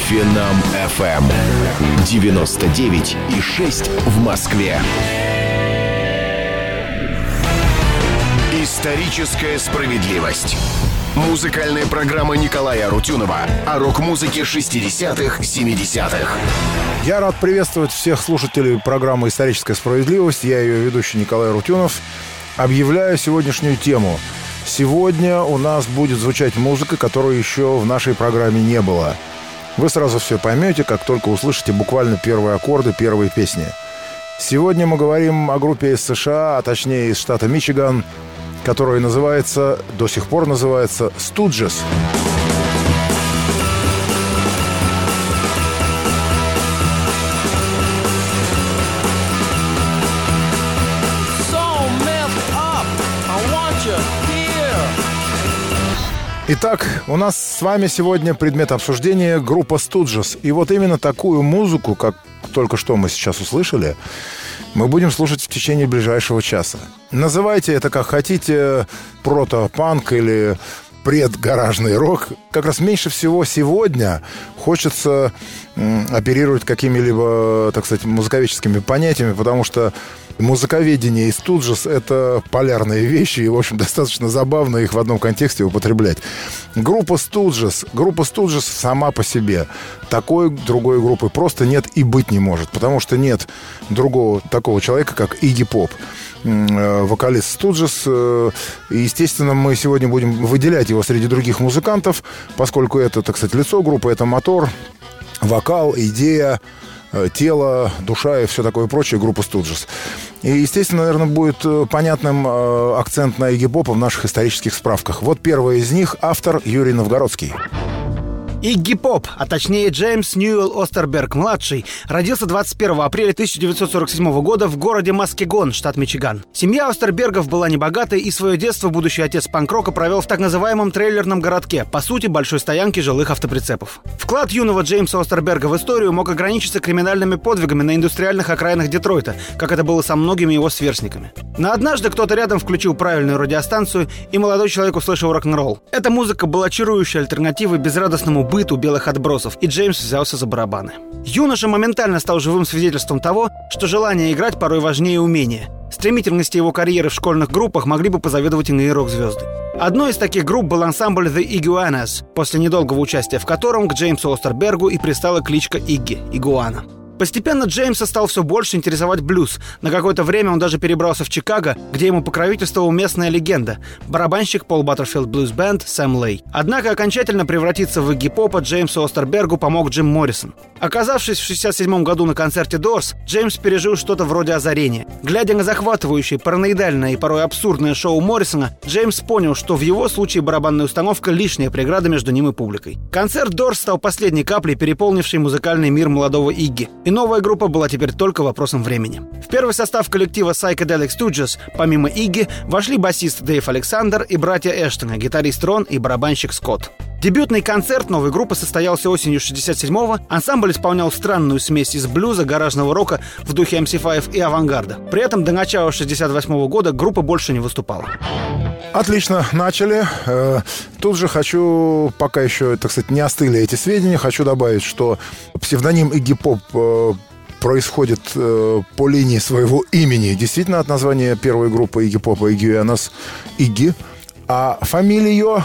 Финам FM 99,6 в Москве. Историческая справедливость. Музыкальная программа Николая Арутюнова о рок-музыке 60-х, 70-х. Я рад приветствовать всех слушателей программы «Историческая справедливость». Я ее ведущий Николай Арутюнов. Объявляю сегодняшнюю тему. Сегодня у нас будет звучать музыка, которой еще в нашей программе не было. Вы сразу все поймете, как только услышите буквально первые аккорды, первые песни. Сегодня мы говорим о группе из США, а точнее из штата Мичиган, которая до сих пор называется Stooges. Итак, у нас с вами сегодня предмет обсуждения группа Stooges. И вот именно такую музыку, как только что мы сейчас услышали, мы будем слушать в течение ближайшего часа. Называйте это как хотите, прото-панк или предгаражный рок. Как раз меньше всего сегодня хочется оперировать какими-либо, так сказать, музыковедческими понятиями, потому что музыковедение и Stooges — это полярные вещи, и, в общем, достаточно забавно их в одном контексте употреблять. Группа Stooges сама по себе. Такой другой группы просто нет и быть не может, потому что нет другого такого человека, как Игги Поп, вокалист Stooges. Естественно, мы сегодня будем выделять его среди других музыкантов, поскольку это, так сказать, лицо группы, это мотор, вокал, идея, тело, душа и все такое прочее группы Stooges. И, естественно, наверное, будет понятным акцент на Игги Попа в наших исторических справках. Вот первая из них — автор Юрий Новгородский. Игги Поп, а точнее Джеймс Ньюэлл Остерберг-младший, родился 21 апреля 1947 года в городе Маскегон, штат Мичиган. Семья Остербергов была небогатой, и свое детство будущий отец панк-рока провел в так называемом трейлерном городке, по сути, большой стоянке жилых автоприцепов. Вклад юного Джеймса Остерберга в историю мог ограничиться криминальными подвигами на индустриальных окраинах Детройта, как это было со многими его сверстниками. Но однажды кто-то рядом включил правильную радиостанцию, и молодой человек услышал рок-н-ролл. Эта музыка была чарующей альтернативой безрадостному быту белых отбросов, и Джеймс взялся за барабаны. Юноша моментально стал живым свидетельством того, что желание играть порой важнее умения. Стремительности его карьеры в школьных группах могли бы позавидовать иные рок-звезды. Одной из таких групп был ансамбль The Iguanas, после недолгого участия в котором к Джеймсу Остербергу и пристала кличка Игги – Игуана. Постепенно Джеймса стал все больше интересовать блюз. На какое-то время он даже перебрался в Чикаго, где ему покровительствовала местная легенда – барабанщик Paul Butterfield Blues Band Сэм Лей. Однако окончательно превратиться в Игги Попа Джеймсу Остербергу помог Джим Моррисон. Оказавшись в 1967 году на концерте Doors, Джеймс пережил что-то вроде озарения. Глядя на захватывающее, параноидальное и порой абсурдное шоу Моррисона, Джеймс понял, что в его случае барабанная установка – лишняя преграда между ним и публикой. Концерт Doors стал последней каплей, переполнившей музыкальный мир молодого Игги. И новая группа была теперь только вопросом времени. В первый состав коллектива Psychedelic Stooges, помимо Игги, вошли басист Дэйв Александр и братья Эштона, гитарист Рон и барабанщик Скотт. Дебютный концерт новой группы состоялся осенью 1967-го. Ансамбль исполнял странную смесь из блюза, гаражного рока в духе MC5 и авангарда. При этом до начала 1968 года группа больше не выступала. Отлично, начали. Тут же хочу, пока еще, так сказать, не остыли эти сведения, хочу добавить, что псевдоним Игги Поп происходит по линии своего имени, действительно от названия первой группы Игги Попа, Iguanas, Игги, а фамилия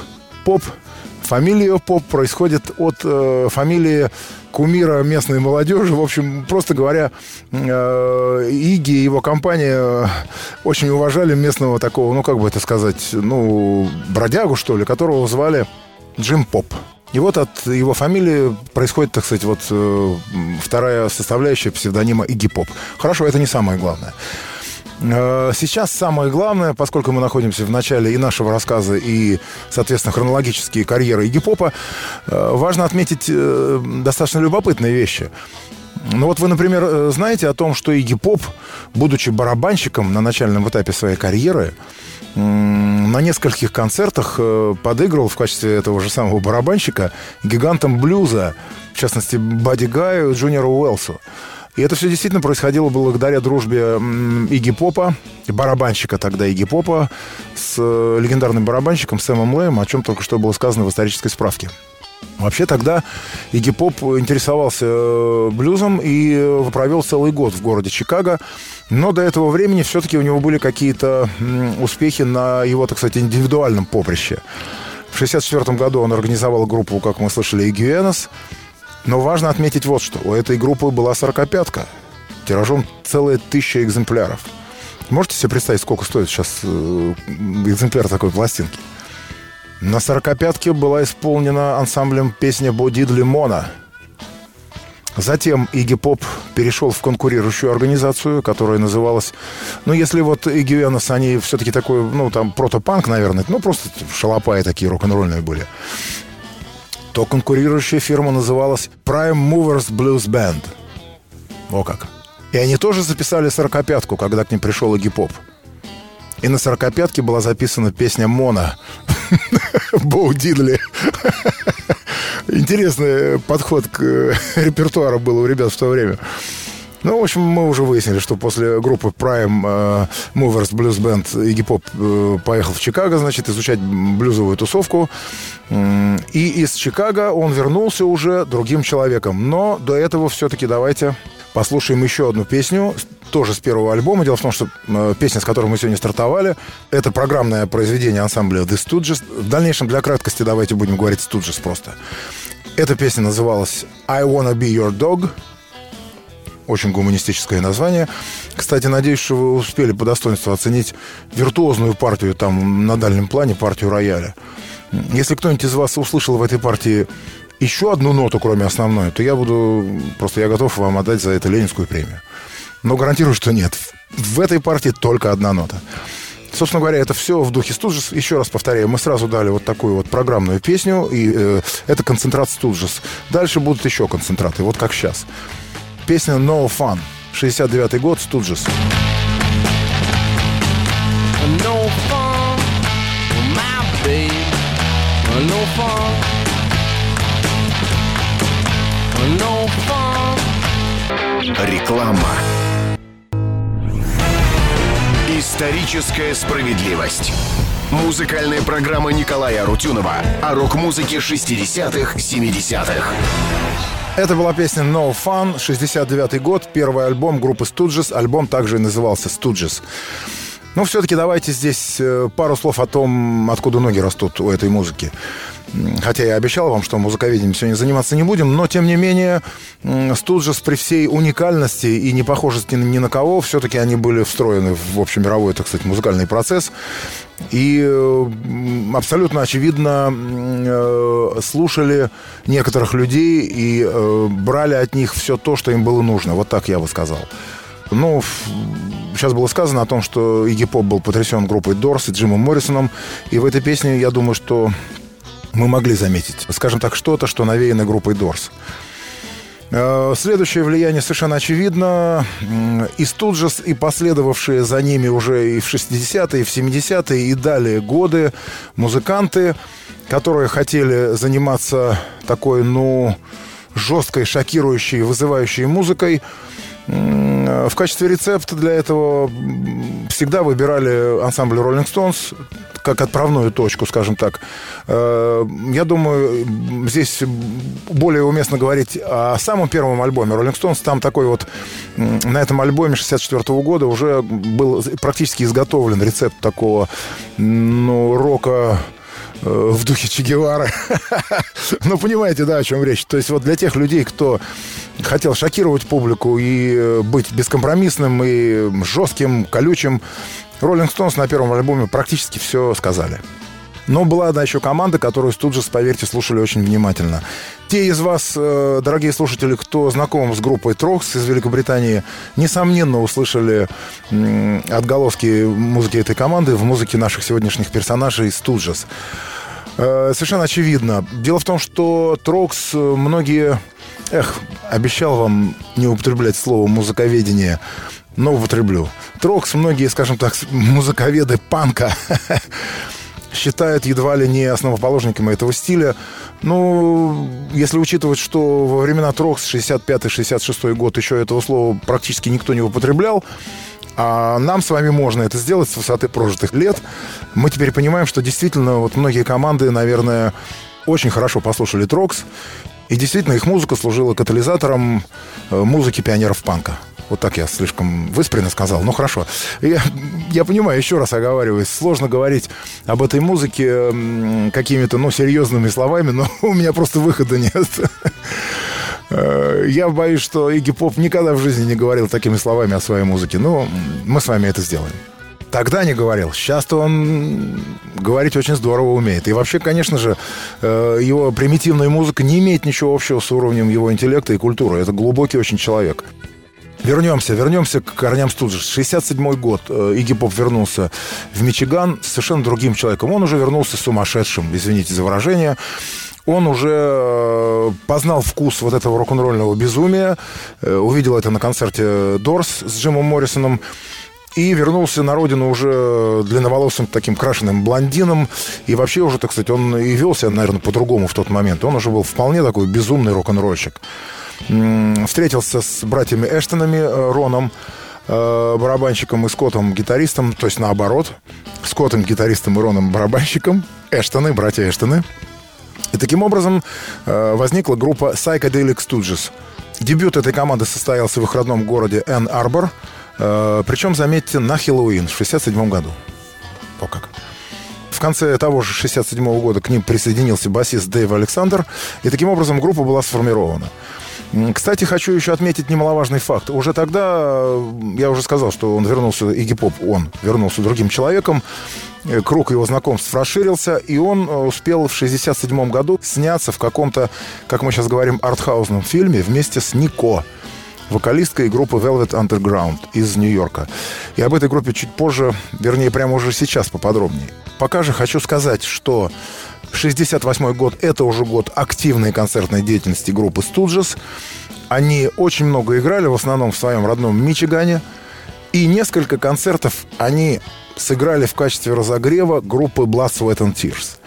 Поп происходит от фамилии кумира местной молодежи. В общем, просто говоря, Игги и его компания очень уважали местного такого, как бы это сказать, бродягу, что ли, которого звали Джим Поп. И вот от его фамилии происходит, так сказать, вторая составляющая псевдонима Игги Поп. Хорошо, это не самое главное. Сейчас самое главное, поскольку мы находимся в начале и нашего рассказа, и, соответственно, хронологические карьеры Игги Попа, важно отметить достаточно любопытные вещи. Вы, например, знаете о том, что Игги Поп, будучи барабанщиком на начальном этапе своей карьеры, на нескольких концертах подыгрывал в качестве этого же самого барабанщика гигантам блюза, в частности, Бадди Гаю и Джуниору Уэлсу. И это все действительно происходило благодаря дружбе Игги Попа, барабанщика тогда Игги Попа, с легендарным барабанщиком Сэмом Лэем, о чем только что было сказано в исторической справке. Вообще тогда Игги Поп интересовался блюзом и провел целый год в городе Чикаго. Но до этого времени все-таки у него были какие-то успехи на его, так сказать, индивидуальном поприще. В 1964 году он организовал группу, как мы слышали, Игги Энос. Но важно отметить вот что. У этой группы была 45-ка. Тиражом целая 1000 экземпляров. Можете себе представить, сколько стоит сейчас экземпляр такой пластинки? На 45-ке была исполнена ансамблем песня «Бо Дидли Мона». Затем Игги Поп перешел в конкурирующую организацию, которая называлась... Ну, если вот Игги Энос, они все-таки такой, ну, там, протопанк, наверное, ну, просто шалопаи такие рок-н-ролльные были, то конкурирующая фирма называлась Prime Movers Blues Band. О как. И они тоже записали 45-ку, когда к ним пришел Игги Поп. И на 45-ке была записана песня «Мона». Боу Дидли. Интересный подход к репертуару был у ребят в то время. Ну, в общем, мы уже выяснили, что после группы Prime Movers Blues Band Игги Поп поехал в Чикаго, значит, изучать блюзовую тусовку. И из Чикаго он вернулся уже другим человеком. Но до этого все-таки давайте послушаем еще одну песню, тоже с первого альбома. Дело в том, что песня, с которой мы сегодня стартовали, это программное произведение ансамбля The Stooges. В дальнейшем, для краткости, давайте будем говорить Stooges просто. Эта песня называлась I Wanna Be Your Dog. Очень гуманистическое название. Кстати, надеюсь, что вы успели по достоинству оценить виртуозную партию там на дальнем плане, партию рояля. Если кто-нибудь из вас услышал в этой партии еще одну ноту, кроме основной, то я готов вам отдать за это Ленинскую премию. Но гарантирую, что нет. В этой партии только одна нота. Собственно говоря, это все в духе Stooges. Еще раз повторяю, мы сразу дали вот такую вот программную песню, и это концентрат Stooges. Дальше будут еще концентраты, вот как сейчас. Песня No Fun, 69-й год, Stooges. No fun, my babe. No fun. No fun. Реклама. Историческая справедливость. Музыкальная программа Николая Арутюнова о рок-музыке 60-х, 70-х. Это была песня No Fun, 69-й год, первый альбом группы Stooges. Альбом также и назывался Stooges. Но все-таки давайте здесь пару слов о том, откуда ноги растут у этой музыки. Хотя я обещал вам, что музыковедением сегодня заниматься не будем, но, тем не менее, Stooges при всей уникальности и непохожести ни на кого, все-таки они были встроены в общемировой, так сказать, музыкальный процесс. И абсолютно очевидно слушали некоторых людей и брали от них все то, что им было нужно. Вот так я бы сказал. Ну, сейчас было сказано о том, что Игги Поп был потрясен группой Doors и Джимом Моррисоном. И в этой песне, я думаю, что мы могли заметить, скажем так, что-то, что навеяно группой Doors. Следующее влияние совершенно очевидно. И Stooges, и последовавшие за ними уже и в 60-е, и в 70-е, и далее годы музыканты, которые хотели заниматься такой, жесткой, шокирующей, вызывающей музыкой, в качестве рецепта для этого всегда выбирали ансамбль Rolling Stones как отправную точку, скажем так. Я думаю, здесь более уместно говорить о самом первом альбоме Rolling Stones. Там такой вот, на этом альбоме 64 года уже был практически изготовлен рецепт такого, рока в духе Че Гевары. Ну, понимаете, да, о чем речь. То есть вот для тех людей, кто хотел шокировать публику и быть бескомпромиссным и жестким, колючим, Rolling Stones на первом альбоме практически все сказали. Но была одна еще команда, которую Stooges, поверьте, слушали очень внимательно. Те из вас, дорогие слушатели, кто знаком с группой Трокс из Великобритании, несомненно услышали отголоски музыки этой команды в музыке наших сегодняшних персонажей Stooges. Совершенно очевидно. Дело в том, что Трокс многие... обещал вам не употреблять слово «музыковедение», но употреблю. Трокс многие, скажем так, музыковеды панка считают едва ли не основоположниками этого стиля. Ну, если учитывать, что во времена Трокс, 65-66 год, еще этого слова практически никто не употреблял, а нам с вами можно это сделать с высоты прожитых лет, мы теперь понимаем, что действительно вот многие команды, наверное, очень хорошо послушали Трокс. И действительно, их музыка служила катализатором музыки пионеров панка. Вот так я слишком выспренно сказал. Ну, хорошо. Я понимаю, еще раз оговариваюсь. Сложно говорить об этой музыке какими-то, серьезными словами, но у меня просто выхода нет. Я боюсь, что Игги Поп никогда в жизни не говорил такими словами о своей музыке. Но мы с вами это сделаем. Тогда не говорил. Сейчас-то он говорить очень здорово умеет. И вообще, конечно же, его примитивная музыка не имеет ничего общего с уровнем его интеллекта и культуры. Это глубокий очень человек. Вернемся к корням Студжес. 67-й год. Игги Поп вернулся в Мичиган с совершенно другим человеком. Он уже вернулся сумасшедшим, извините за выражение. Он уже познал вкус вот этого рок-н-ролльного безумия. Увидел это на концерте Дорс с Джимом Моррисоном. И вернулся на родину уже длинноволосым таким крашеным блондином. И вообще уже, так сказать, он и вел себя, наверное, по-другому в тот момент. Он уже был вполне такой безумный рок-н-ролльщик. Встретился с братьями Эштонами, Роном, барабанщиком, и Скоттом, гитаристом. То есть наоборот. Скоттом, гитаристом, и Роном, барабанщиком. Эштоны, братья Эштоны. И таким образом возникла группа Psychedelic Stooges. Дебют этой команды состоялся в их родном городе Энн-Арбор. Причем, заметьте, на Хэллоуин в 1967 году. О как. В конце того же 1967 года к ним присоединился басист Дэйв Александр. И таким образом группа была сформирована. Кстати, хочу еще отметить немаловажный факт. Уже тогда, я уже сказал, что он вернулся, Игги Поп, он вернулся другим человеком. Круг его знакомств расширился, и он успел в 1967 году сняться в каком-то, как мы сейчас говорим, артхаусном фильме вместе с Нико, вокалисткой группы Velvet Underground из Нью-Йорка. И об этой группе чуть позже, вернее, прямо уже сейчас поподробнее. Пока же хочу сказать, что 1968 год — это уже год активной концертной деятельности группы Stooges. Они очень много играли, в основном в своем родном Мичигане. И несколько концертов они сыграли в качестве разогрева группы Blood, Sweat and Tears.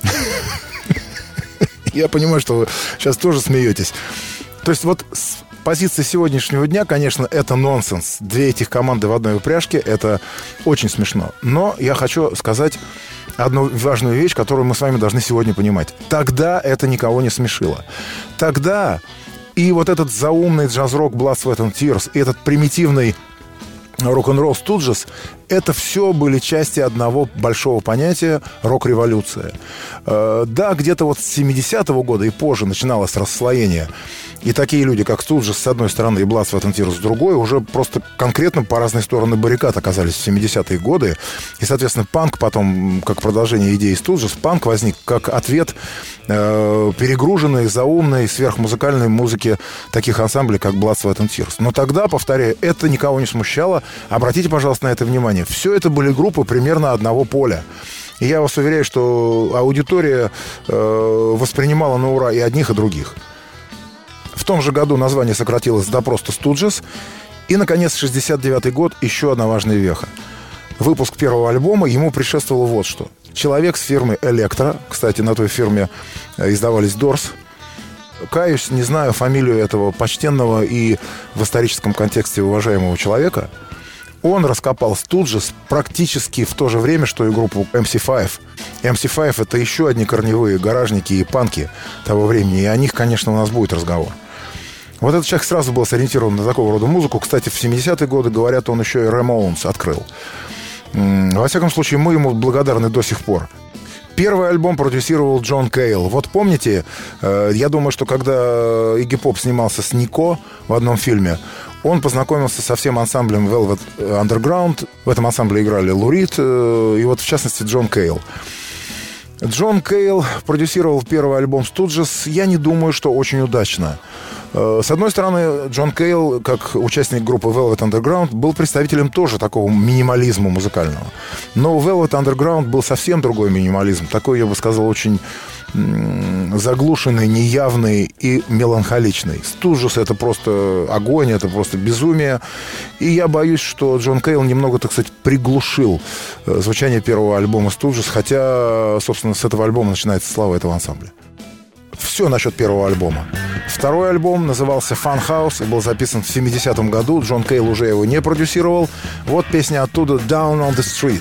Я понимаю, что вы сейчас тоже смеетесь. То есть вот с позиции сегодняшнего дня, конечно, это нонсенс. Две этих команды в одной упряжке — это очень смешно. Но я хочу сказать одну важную вещь, которую мы с вами должны сегодня понимать. Тогда это никого не смешило. Тогда и вот этот заумный джаз-рок Blood, Sweat and Tears, и этот примитивный рок-н-ролл Stooges — это все были части одного большого понятия — рок-революция. Да, где-то вот с 70-го года и позже начиналось расслоение. И такие люди, как Stooges с одной стороны и Blood, Sweat and Tears с другой, уже просто конкретно по разные стороны баррикад оказались в 70-е годы. И, соответственно, панк потом, как продолжение идеи Stooges, панк возник как ответ перегруженной, заумной, сверхмузыкальной музыке таких ансамблей, как Blood, Sweat and Tears. Но тогда, повторяю, это никого не смущало. Обратите, пожалуйста, на это внимание. Все это были группы примерно одного поля. И я вас уверяю, что аудитория воспринимала на ура и одних, и других. В том же году название сократилось до просто Stooges. И, наконец, 69-й год — еще одна важная веха. Выпуск первого альбома, ему предшествовало вот что. Человек с фирмы «Электро», кстати, на той фирме издавались Doors. Каюсь, не знаю фамилию этого почтенного и в историческом контексте уважаемого человека. Он раскопал Stooges практически в то же время, что и группу MC5. MC5 — это еще одни корневые гаражники и панки того времени. И о них, конечно, у нас будет разговор. Вот этот человек сразу был сориентирован на такого рода музыку. Кстати, в 70-е годы, говорят, он еще и Ramones открыл. Во всяком случае, мы ему благодарны до сих пор. Первый альбом продюсировал Джон Кейл. Вот помните, я думаю, что когда Игги Поп снимался с Нико в одном фильме, он познакомился со всем ансамблем Velvet Underground. В этом ансамбле играли Лу Рид и вот, в частности, Джон Кейл. Джон Кейл продюсировал первый альбом Stooges, я не думаю, что очень удачно. С одной стороны, Джон Кейл, как участник группы Velvet Underground, был представителем тоже такого минимализма музыкального. Но у Velvet Underground был совсем другой минимализм. Такой, я бы сказал, очень заглушенный, неявный и меланхоличный. Stooges — это просто огонь, это просто безумие. И я боюсь, что Джон Кейл немного, так сказать, приглушил звучание первого альбома Stooges, хотя, собственно, с этого альбома начинается слава этого ансамбля. Все насчет первого альбома. Второй альбом назывался Fun House и был записан в 70-м году. Джон Кейл уже его не продюсировал. Вот песня оттуда «Down on the Street».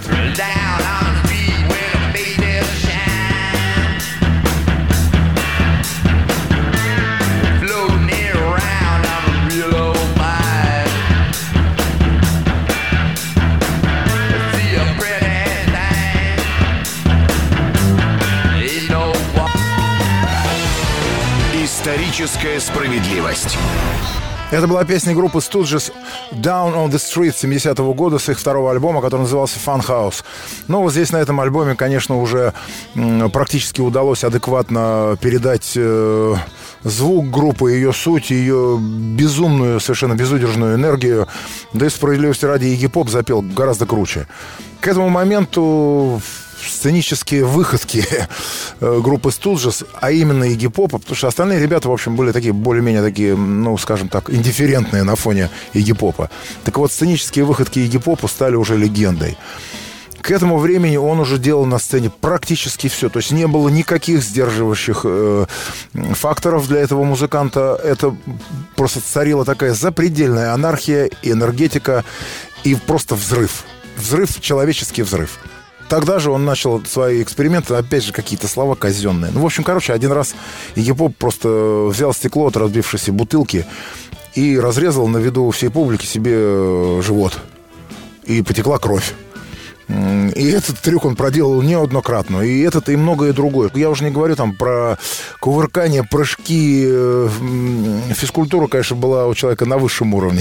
Историческая справедливость. Это была песня группы Stooges «Down on the Street» 70-го года с их второго альбома, который назывался «Fun House». Ну, вот здесь на этом альбоме, конечно, уже практически удалось адекватно передать звук группы, ее суть, ее безумную, совершенно безудержную энергию. Да и справедливости ради, Игги Поп запел гораздо круче. К этому моменту сценические выходки группы Stooges, а именно Игги Попа, потому что остальные ребята, в общем, были такие более-менее такие, ну, скажем так, индифферентные на фоне Игги Попа. Так вот, сценические выходки Игги Попа стали уже легендой. К этому времени он уже делал на сцене практически все. То есть не было никаких сдерживающих факторов для этого музыканта. Это просто царила такая запредельная анархия, энергетика и просто взрыв. Взрыв, человеческий взрыв. Тогда же он начал свои эксперименты, опять же, какие-то слова казенные. Ну, в общем, короче, один раз Игги Поп просто взял стекло от разбившейся бутылки и разрезал на виду всей публики себе живот. И потекла кровь. И этот трюк он проделал неоднократно. И этот, и многое другое. Я уже не говорю там про кувыркание, прыжки. Физкультура, конечно, была у человека на высшем уровне.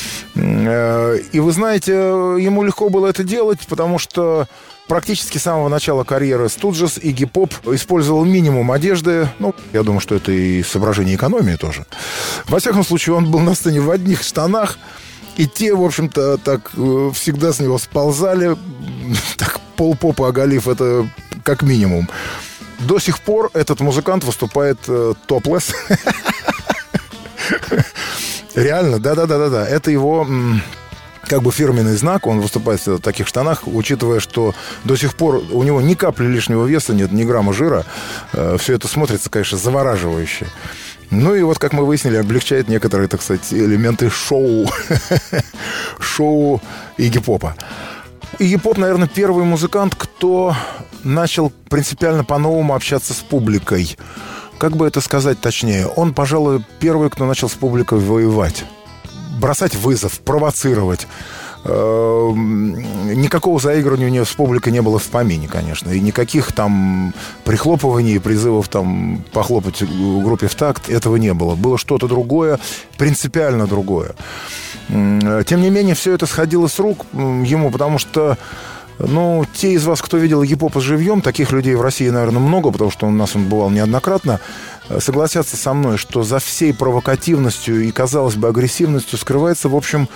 И вы знаете, ему легко было это делать, потому что практически с самого начала карьеры Stooges Игги Поп использовал минимум одежды. Ну, я думаю, что это и соображение экономии тоже. Во всяком случае, он был на сцене в одних штанах. И те, в общем-то, так всегда с него сползали, так полпопа оголив, это как минимум. До сих пор этот музыкант выступает топлесс. Реально, да-да-да-да. Это его как бы фирменный знак. Он выступает в таких штанах, учитывая, что до сих пор у него ни капли лишнего веса нет, ни грамма жира. Все это смотрится, конечно, завораживающе. Ну и вот, как мы выяснили, облегчает некоторые, так сказать, элементы шоу Игги Попа. Игги Поп, наверное, первый музыкант, кто начал принципиально по-новому общаться с публикой. Как бы это сказать точнее? Он, пожалуй, первый, кто начал с публикой воевать. Бросать вызов, провоцировать. Никакого заигрывания у нее с публикой не было в помине, конечно. И никаких там прихлопываний, призывов там похлопать группе в такт, этого не было. Было что-то другое, принципиально другое. Тем не менее, все это сходило с рук ему, потому что, ну, те из вас, кто видел Игги Попа живьем, таких людей в России, наверное, много, потому что у нас он бывал неоднократно, согласятся со мной, что за всей провокативностью и, казалось бы, агрессивностью скрывается, в общем,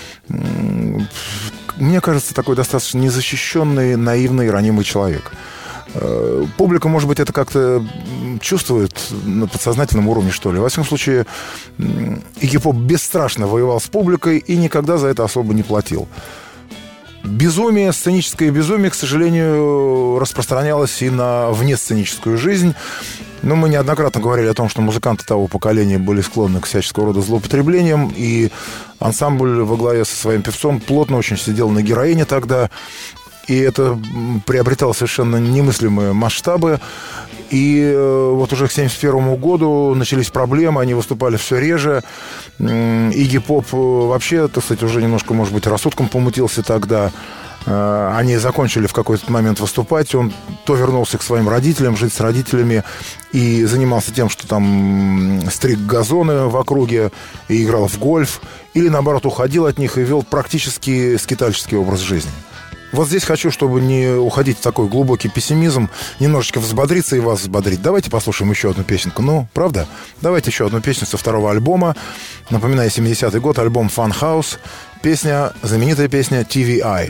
мне кажется, такой достаточно незащищенный, наивный, ранимый человек. Публика, может быть, это как-то чувствует на подсознательном уровне, что ли. Во всяком случае, Игги Поп бесстрашно воевал с публикой и никогда за это особо не платил. Безумие, сценическое безумие, к сожалению, распространялось и на внесценическую жизнь. Но мы неоднократно говорили о том, что музыканты того поколения были склонны к всяческого рода злоупотреблениям, и ансамбль во главе со своим певцом плотно очень сидел на героине тогда, и это приобретало совершенно немыслимые масштабы. И вот уже к 1971 году начались проблемы, они выступали все реже. Игги Поп вообще, так сказать, уже немножко, может быть, рассудком помутился тогда. Они закончили в какой-то момент выступать. Он то вернулся к своим родителям, жить с родителями, и занимался тем, что там стриг газоны в округе и играл в гольф, или, наоборот, уходил от них и вел практически скитальческий образ жизни. Вот здесь хочу, чтобы не уходить в такой глубокий пессимизм, немножечко взбодриться и вас взбодрить. Давайте послушаем еще одну песенку. Ну, правда? Давайте еще одну песню со второго альбома. Напоминаю, 70-й год, альбом Fun House. Песня, знаменитая песня TVI.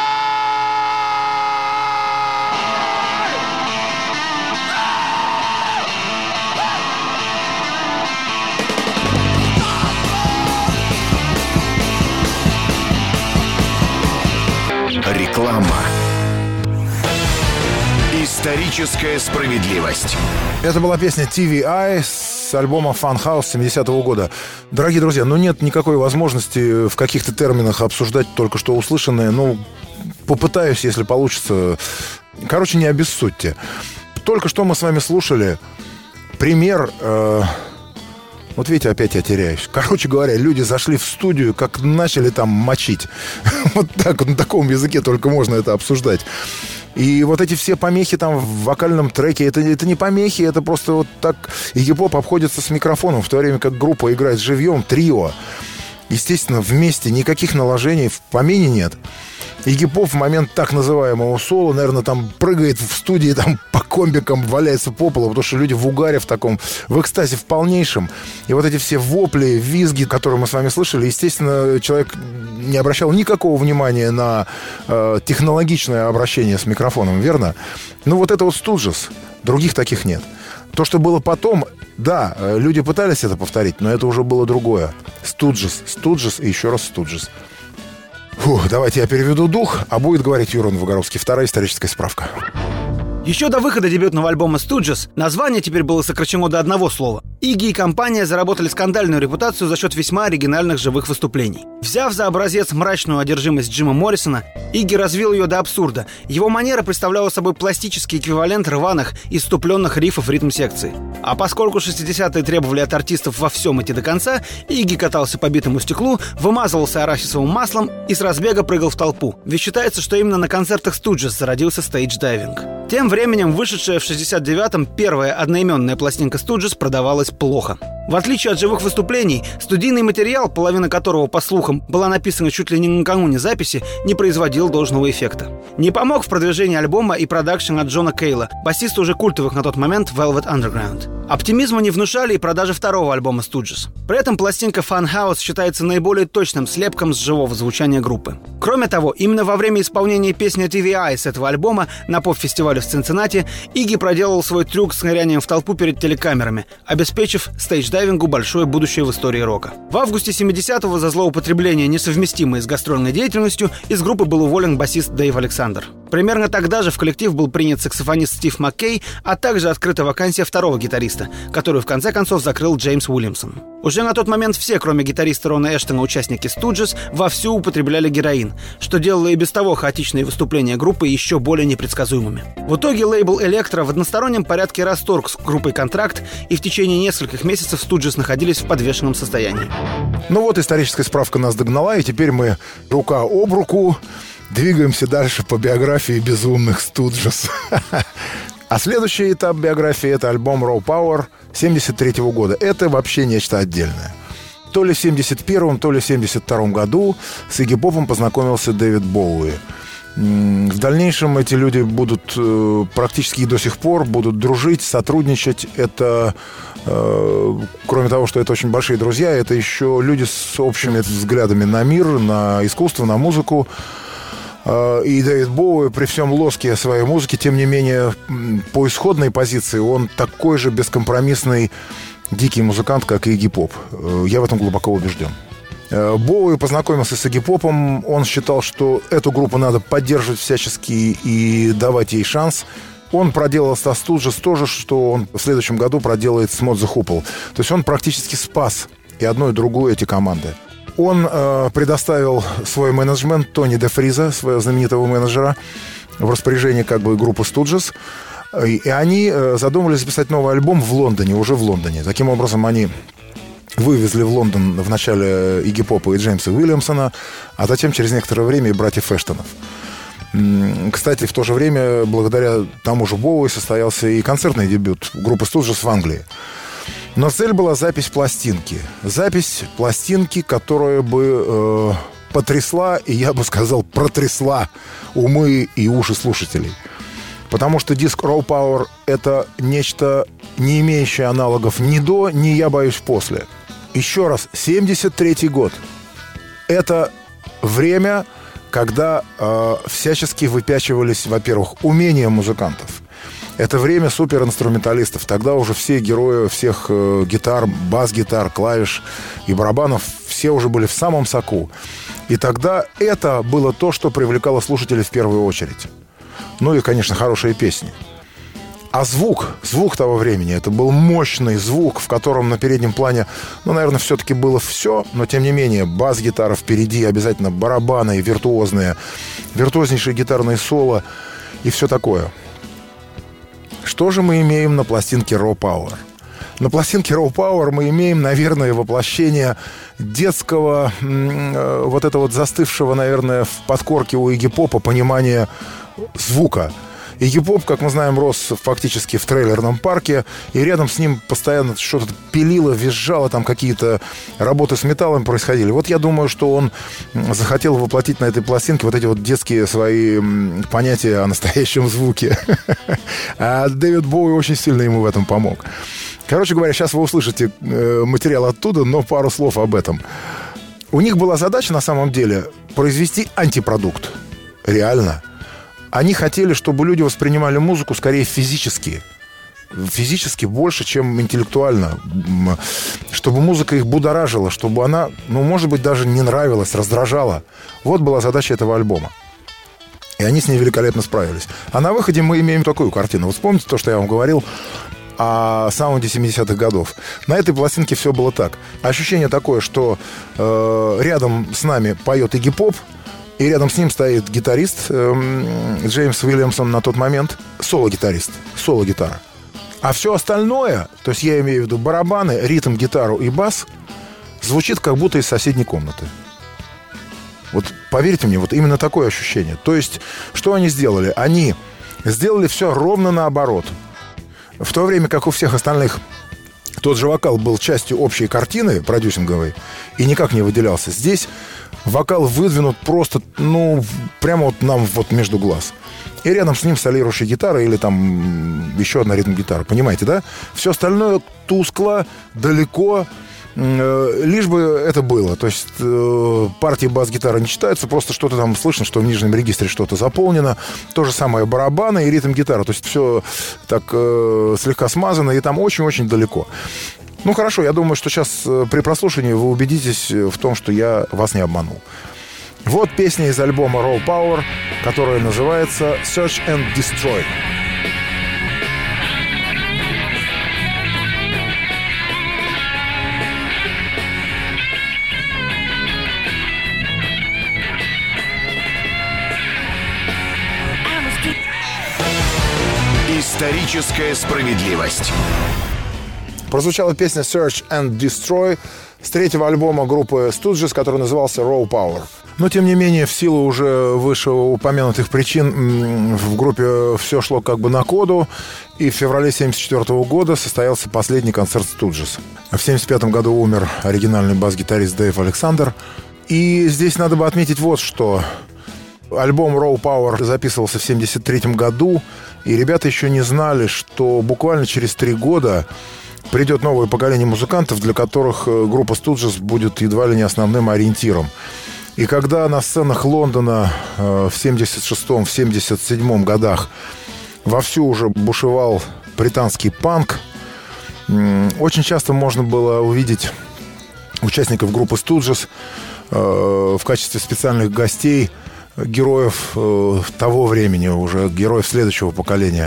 Реклама. Историческая справедливость. Это была песня TVI с альбома Fun House 70-го года. Дорогие друзья, ну нет никакой возможности в каких-то терминах обсуждать только что услышанное. Ну, попытаюсь, если получится. Короче, не обессудьте. Только что мы с вами слушали пример... Вот видите, опять я теряюсь. Короче говоря, люди зашли в студию, как начали там мочить. Вот так, на таком языке только можно это обсуждать. И вот эти все помехи там в вокальном треке, это не помехи, это просто вот так Iggy Pop обходится с микрофоном, в то время как группа играет живьем, трио. Естественно, вместе, никаких наложений в помине нет. Iggy Pop в момент так называемого соло, наверное, там прыгает в студии, там по комбикам валяется по полу, потому что люди в угаре в таком, в экстазе в полнейшем. И вот эти все вопли, визги, которые мы с вами слышали, естественно, человек не обращал никакого внимания на технологичное обращение с микрофоном, верно? Ну вот это вот Stooges, других таких нет. То, что было потом, да, люди пытались это повторить, но это уже было другое. Stooges и еще раз Stooges. Фух, давайте я переведу дух, а будет говорить Юра Новгородский. Вторая историческая справка. Еще до выхода дебютного альбома Stooges название теперь было сокращено до одного слова. Игги и компания заработали скандальную репутацию за счет весьма оригинальных живых выступлений. Взяв за образец мрачную одержимость Джима Моррисона, Игги развил ее до абсурда. Его манера представляла собой пластический эквивалент рваных и исступленных рифов ритм-секции. А поскольку 60-е требовали от артистов во всем идти до конца, Игги катался по битому стеклу, вымазывался арахисовым маслом и с разбега прыгал в толпу. Ведь считается, что именно на концертах Stooges зародился стейдж-дайвинг. Тем временем вышедшая в 69-м первая одноименная пластинка Stooges продавалась плохо. В отличие от живых выступлений, студийный материал, половина которого, по слухам, была написана чуть ли не накануне записи, не производил должного эффекта. Не помог в продвижении альбома и продакшн от Джона Кейла, басиста уже культовых на тот момент Velvet Underground. Оптимизма не внушали и продажи второго альбома Stooges. При этом пластинка Funhouse считается наиболее точным слепком с живого звучания группы. Кроме того, именно во время исполнения песни TV Eyes этого альбома на поп-фестивале в Цинциннати Игги проделал свой трюк с нырянием в толпу перед телекамерами, обеспечив стейдж-дайвингу большое будущее в истории рока. В августе 70-го за злоупотребление, несовместимое с гастрольной деятельностью, из группы был уволен басист Дэйв Александр. Примерно тогда же в коллектив был принят саксофонист Стив Маккей, а также открыта вакансия второго гитариста, которую в конце концов закрыл Джеймс Уильямсон. Уже на тот момент все, кроме гитариста Рона Эштона, участники Stooges, вовсю употребляли героин, что делало и без того хаотичные выступления группы еще более непредсказуемыми. В итоге лейбл Elektra в одностороннем порядке расторг с группой контракт, и в течение нескольких месяцев Stooges находились в подвешенном состоянии. Ну вот историческая справка нас догнала, и теперь мы рука об руку двигаемся дальше по биографии безумных Stooges. А следующий этап биографии — это альбом Raw Power 1973 года. Это вообще нечто отдельное. То ли в 1971, то ли в 1972 году с Игги Попом познакомился Дэвид Боуи. В дальнейшем эти люди будут практически и до сих пор будут дружить, сотрудничать. Это, кроме того, что это очень большие друзья, это еще люди с общими взглядами на мир, на искусство, на музыку. И Дэвид Боуи при всем лоске своей музыки, тем не менее, по исходной позиции он такой же бескомпромиссный дикий музыкант, как и Игги Поп. Я в этом глубоко убежден. Боуи познакомился с Игги Попом. Он считал, что эту группу надо поддерживать всячески и давать ей шанс. Он проделал со Stooges то же, что он в следующем году проделает с Mod the Hoople. То есть он практически спас и одну, и другую эти команды. Он предоставил свой менеджмент Тони Де Фриза, своего знаменитого менеджера, в распоряжение как бы группы Stooges. И они задумали записать новый альбом в Лондоне, уже в Лондоне. Таким образом, они вывезли в Лондон вначале Игги Попа и Джеймса Уильямсона, а затем через некоторое время и братьев Эштонов. Кстати, в то же время, благодаря тому же Боуи, состоялся и концертный дебют группы Stooges в Англии. Но цель была запись пластинки. Запись пластинки, которая бы потрясла, и я бы сказал, протрясла умы и уши слушателей. Потому что диск Raw Power — это нечто, не имеющее аналогов ни до, ни, я боюсь, после. Еще раз, 73-й год. Это время, когда всячески выпячивались, во-первых, умения музыкантов. Это время суперинструменталистов. Тогда уже все герои всех гитар, бас-гитар, клавиш и барабанов, все уже были в самом соку. И тогда это было то, что привлекало слушателей в первую очередь. Ну и, конечно, хорошие песни. А звук того времени, это был мощный звук, в котором на переднем плане, наверное, все-таки было все, но, тем не менее, бас-гитара впереди, обязательно барабаны виртуозные, виртуознейшие гитарные соло и все такое. Что же мы имеем на пластинке Raw Power? На пластинке Raw Power мы имеем, наверное, воплощение детского, вот это вот застывшего, наверное, в подкорке у Игги Попа понимания звука. Игги Поп, как мы знаем, рос фактически в трейлерном парке, и рядом с ним постоянно что-то пилило, визжало, там какие-то работы с металлом происходили. Вот я думаю, что он захотел воплотить на этой пластинке вот эти вот детские свои понятия о настоящем звуке. А Дэвид Боуи очень сильно ему в этом помог. Короче говоря, сейчас вы услышите материал оттуда, но пару слов об этом. У них была задача, на самом деле, произвести антипродукт. Реально. Они хотели, чтобы люди воспринимали музыку скорее физически. Физически больше, чем интеллектуально. Чтобы музыка их будоражила, чтобы она, может быть, даже не нравилась, раздражала. Вот была задача этого альбома. И они с ней великолепно справились. А на выходе мы имеем такую картину. Вот вспомните то, что я вам говорил о саунде 70-х годов. На этой пластинке все было так. Ощущение такое, что рядом с нами поет Игги Поп, и рядом с ним стоит гитарист Джеймс Уильямсон на тот момент, соло-гитарист, соло-гитара. А все остальное, то есть я имею в виду барабаны, ритм, гитару и бас, звучит как будто из соседней комнаты. Вот поверьте мне, вот именно такое ощущение. То есть, что они сделали? Они сделали все ровно наоборот. В то время как у всех остальных тот же вокал был частью общей картины продюсинговой и никак не выделялся. Здесь вокал выдвинут просто, прямо вот нам вот между глаз. И рядом с ним солирующая гитара или там еще одна ритм-гитара. Понимаете, да? Все остальное тускло, далеко, лишь бы это было. То есть партии бас-гитары не читаются, просто что-то там слышно, что в нижнем регистре что-то заполнено. То же самое барабаны и ритм-гитара. То есть все так слегка смазано, и там очень-очень далеко. Хорошо, я думаю, что сейчас при прослушивании вы убедитесь в том, что я вас не обманул. Вот песня из альбома Raw Power, которая называется Search and Destroy. Историческая справедливость. Прозвучала песня Search and Destroy с третьего альбома группы Stooges, который назывался Raw Power. Но, тем не менее, в силу уже вышеупомянутых причин в группе все шло как бы на коду, и в феврале 1974 года состоялся последний концерт Stooges. В 1975 году умер оригинальный бас-гитарист Дэйв Александр. И здесь надо бы отметить вот что. Альбом Raw Power записывался в 1973 году, и ребята еще не знали, что буквально через 3 года придет новое поколение музыкантов, для которых группа Stooges будет едва ли не основным ориентиром. И когда на сценах Лондона в 76-м, в 77-м годах вовсю уже бушевал британский панк, очень часто можно было увидеть участников группы Stooges в качестве специальных гостей, героев того времени, уже героев следующего поколения.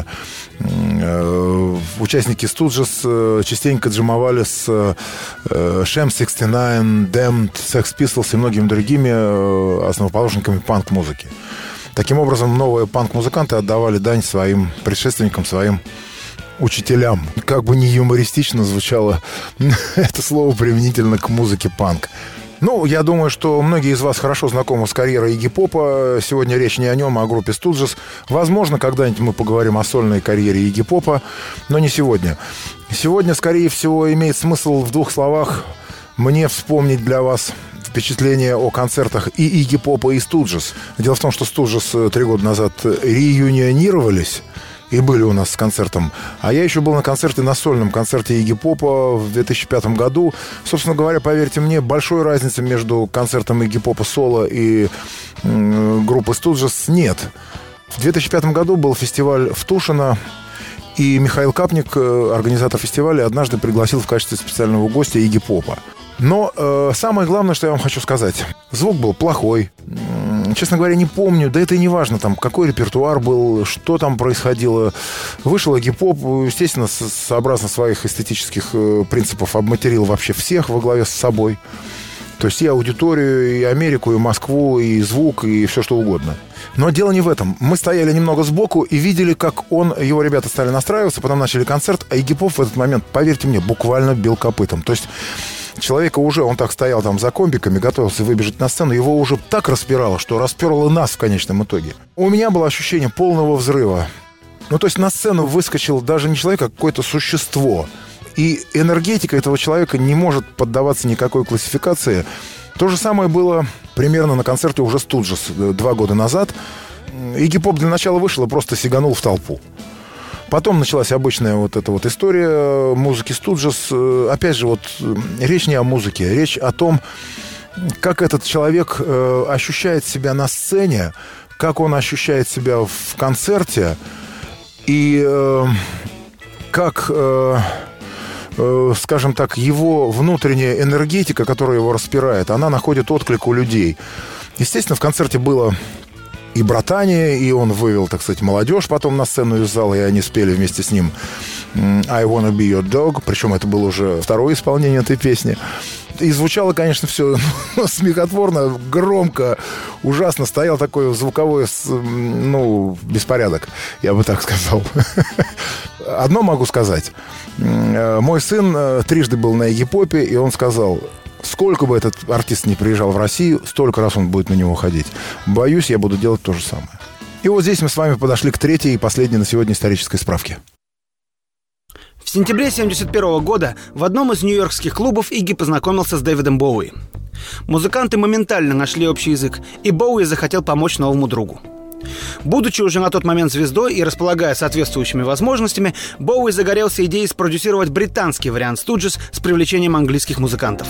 Участники Stooges частенько джимовали с Sham 69, Damned, Sex Pistols и многими другими основоположниками панк-музыки. Таким образом, новые панк-музыканты отдавали дань своим предшественникам, своим учителям. Как бы не юмористично звучало это слово применительно к музыке панк. Я думаю, что многие из вас хорошо знакомы с карьерой Игги Попа. Сегодня речь не о нем, а о группе Stooges. Возможно, когда-нибудь мы поговорим о сольной карьере Игги Попа, но не сегодня. Сегодня, скорее всего, имеет смысл в 2 словах мне вспомнить для вас впечатление о концертах и Игги Попа, и Stooges. Дело в том, что Stooges 3 года назад реюнионировались и были у нас с концертом. А я еще был на концерте, на сольном концерте Игги Попа в 2005 году. Собственно говоря, поверьте мне, большой разницы между концертом Игги Попа соло и группы Stooges нет. В 2005 году был фестиваль в Тушино, и Михаил Капник, организатор фестиваля, однажды пригласил в качестве специального гостя Игги Попа. Но самое главное, что я вам хочу сказать, звук был плохой. Честно говоря, не помню, да это и не важно, там, какой репертуар был, что там происходило. Вышел Игги Поп, естественно, сообразно своих эстетических принципов обматерил вообще всех во главе с собой. То есть и аудиторию, и Америку, и Москву, и звук, и все что угодно. Но дело не в этом. Мы стояли немного сбоку и видели, как его ребята стали настраиваться, потом начали концерт, а Игги Поп в этот момент, поверьте мне, буквально бил копытом. То есть человека уже, он так стоял там за комбиками, готовился выбежать на сцену, его уже так распирало, что расперло нас в конечном итоге. У меня было ощущение полного взрыва. Ну, то есть на сцену выскочил даже не человек, а какое-то существо. И энергетика этого человека не может поддаваться никакой классификации. То же самое было примерно на концерте уже Студжес 2 года назад. Игги Поп для начала вышел и просто сиганул в толпу. Потом началась обычная вот эта вот история музыки Студжес. Опять же, вот речь не о музыке, речь о том, как этот человек ощущает себя на сцене, как он ощущает себя в концерте, и как, скажем так, его внутренняя энергетика, которая его распирает, она находит отклик у людей. Естественно, в концерте было и братание, и он вывел, так сказать, молодежь потом на сцену из зала, и они спели вместе с ним «I wanna be your dog», причем это было уже второе исполнение этой песни. И звучало, конечно, все смехотворно, громко, ужасно. Стоял такой звуковой, беспорядок, я бы так сказал. Одно могу сказать. Мой сын трижды был на Игги Попе, и он сказал: сколько бы этот артист ни приезжал в Россию, столько раз он будет на него ходить. Боюсь, я буду делать то же самое. И вот здесь мы с вами подошли к третьей и последней на сегодня исторической справке. В сентябре 1971 года в одном из нью-йоркских клубов Игги познакомился с Дэвидом Боуи. Музыканты моментально нашли общий язык, и Боуи захотел помочь новому другу. Будучи уже на тот момент звездой и располагая соответствующими возможностями, Боуи загорелся идеей спродюсировать британский вариант Студжес с привлечением английских музыкантов.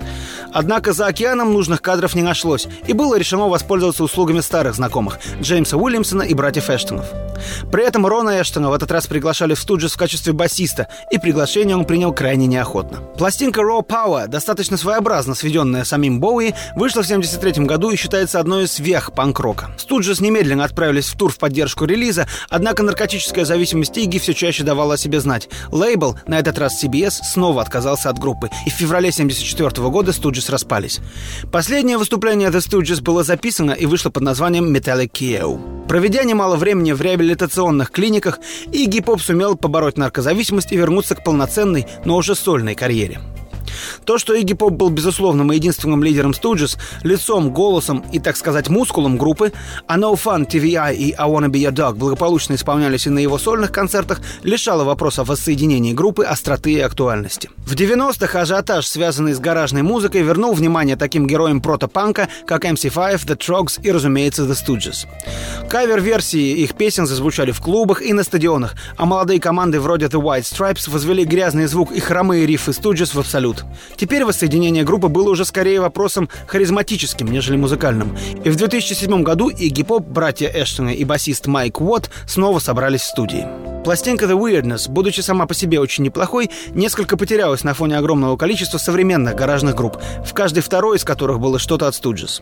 Однако за океаном нужных кадров не нашлось, и было решено воспользоваться услугами старых знакомых – Джеймса Уильямсона и братьев Эштонов. При этом Рона Эштона в этот раз приглашали в Студжес в качестве басиста, и приглашение он принял крайне неохотно. Пластинка Raw Power, достаточно своеобразно сведенная самим Боуи, вышла в 1973 году и считается одной из вех панк-рока. Студжес немедленно отправились в тур в поддержку релиза, однако наркотическая зависимость Игги все чаще давала о себе знать. Лейбл, на этот раз CBS, снова отказался от группы, и в феврале 1974 года Студжес распались. Последнее выступление The Stooges было записано и вышло под названием Metallic Keyhole. Проведя немало времени в реабилитационных клиниках, Игги Поп сумел побороть наркозависимость и вернуться к полноценной, но уже сольной карьере. То, что Игги Поп был безусловным и единственным лидером Stooges, лицом, голосом и, так сказать, мускулом группы, а No Fun, TVI и I Wanna Be Your Dog благополучно исполнялись и на его сольных концертах, лишало вопроса о воссоединении группы остроты и актуальности. В 90-х ажиотаж, связанный с гаражной музыкой, вернул внимание таким героям протопанка, как MC5, The Trogs и, разумеется, The Stooges. Кавер-версии их песен зазвучали в клубах и на стадионах, а молодые команды вроде The White Stripes возвели грязный звук и хромые рифы Stooges в абсолют. Теперь воссоединение группы было уже скорее вопросом харизматическим, нежели музыкальным. И в 2007 году Игги Поп, братья Эштоны и басист Майк Уотт снова собрались в студии. Пластинка The Weirdness, будучи сама по себе очень неплохой, несколько потерялась на фоне огромного количества современных гаражных групп, в каждой второй из которых было что-то от Stooges.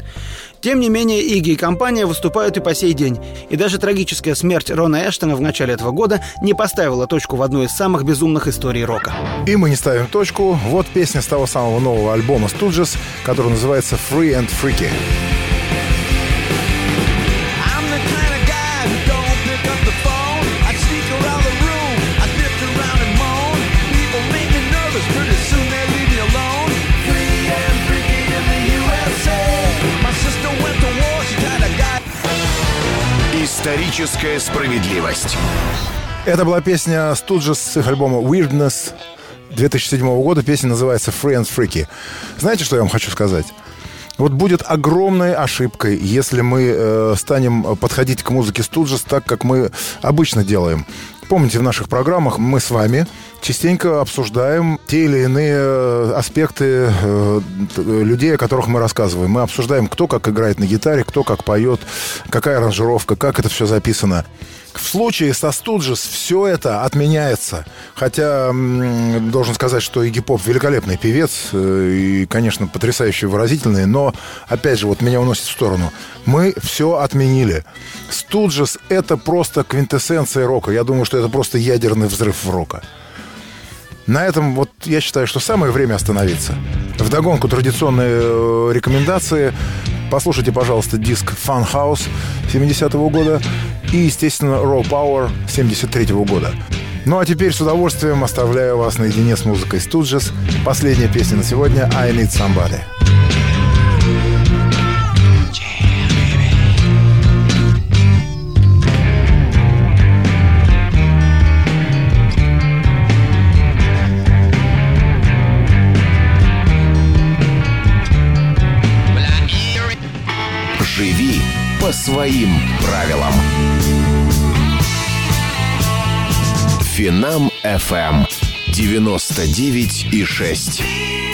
Тем не менее, Игги и компания выступают и по сей день. И даже трагическая смерть Рона Эштона в начале этого года не поставила точку в одной из самых безумных историй рока. И мы не ставим точку. Вот песня с того самого нового альбома Stooges, который называется «Free and Freaky». Историческая справедливость. Это была песня Stooges с их альбома Weirdness 2007 года. Песня называется Free and Freaky. Знаете, что я вам хочу сказать? Вот будет огромной ошибкой, если мы станем подходить к музыке Stooges так, как мы обычно делаем. Помните, в наших программах мы с вами частенько обсуждаем те или иные аспекты людей, о которых мы рассказываем. Мы обсуждаем, кто как играет на гитаре, кто как поет, какая аранжировка, как это все записано. В случае со Stooges все это отменяется. Хотя должен сказать, что Игги Поп великолепный певец и, конечно, потрясающе выразительный, но, опять же, вот меня уносит в сторону. Мы все отменили. Stooges — это просто квинтэссенция рока. Я думаю, что это просто ядерный взрыв рока. На этом вот я считаю, что самое время остановиться. Вдогонку традиционные рекомендации. Послушайте, пожалуйста, диск Fun House 70-го года и, естественно, Raw Power 73-го года. Ну а теперь с удовольствием оставляю вас наедине с музыкой Stooges. Последняя песня на сегодня «I Need Somebody». Живи по своим правилам. Финам FM 99,6.